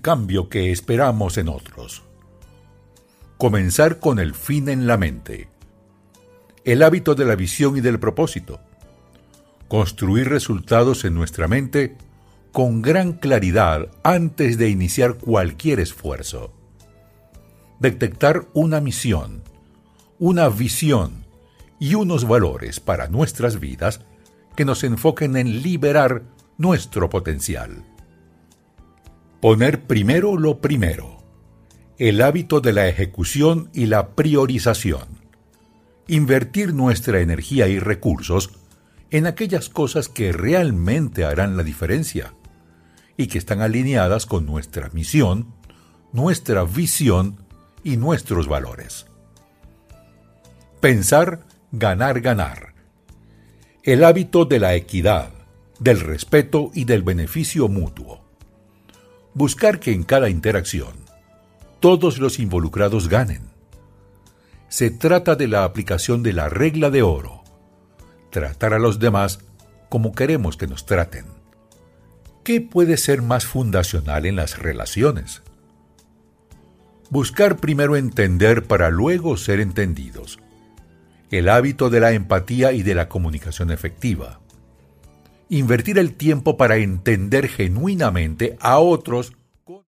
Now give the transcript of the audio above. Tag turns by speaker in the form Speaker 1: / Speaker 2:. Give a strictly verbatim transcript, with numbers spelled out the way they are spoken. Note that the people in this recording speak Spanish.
Speaker 1: cambio que esperamos en otros. Comenzar con el fin en la mente. El hábito de la visión y del propósito. Construir resultados en nuestra mente con gran claridad antes de iniciar cualquier esfuerzo. Detectar una misión, una visión y unos valores para nuestras vidas que nos enfoquen en liberar nuestro potencial. Poner primero lo primero. El hábito de la ejecución y la priorización. Invertir nuestra energía y recursos en aquellas cosas que realmente harán la diferencia y que están alineadas con nuestra misión, nuestra visión y nuestros valores. Pensar, ganar, ganar. El hábito de la equidad, del respeto y del beneficio mutuo. Buscar que en cada interacción todos los involucrados ganen. Se trata de la aplicación de la regla de oro. Tratar a los demás como queremos que nos traten. ¿Qué puede ser más fundacional en las relaciones? Buscar primero entender para luego ser entendidos. El hábito de la empatía y de la comunicación efectiva. Invertir el tiempo para entender genuinamente a otros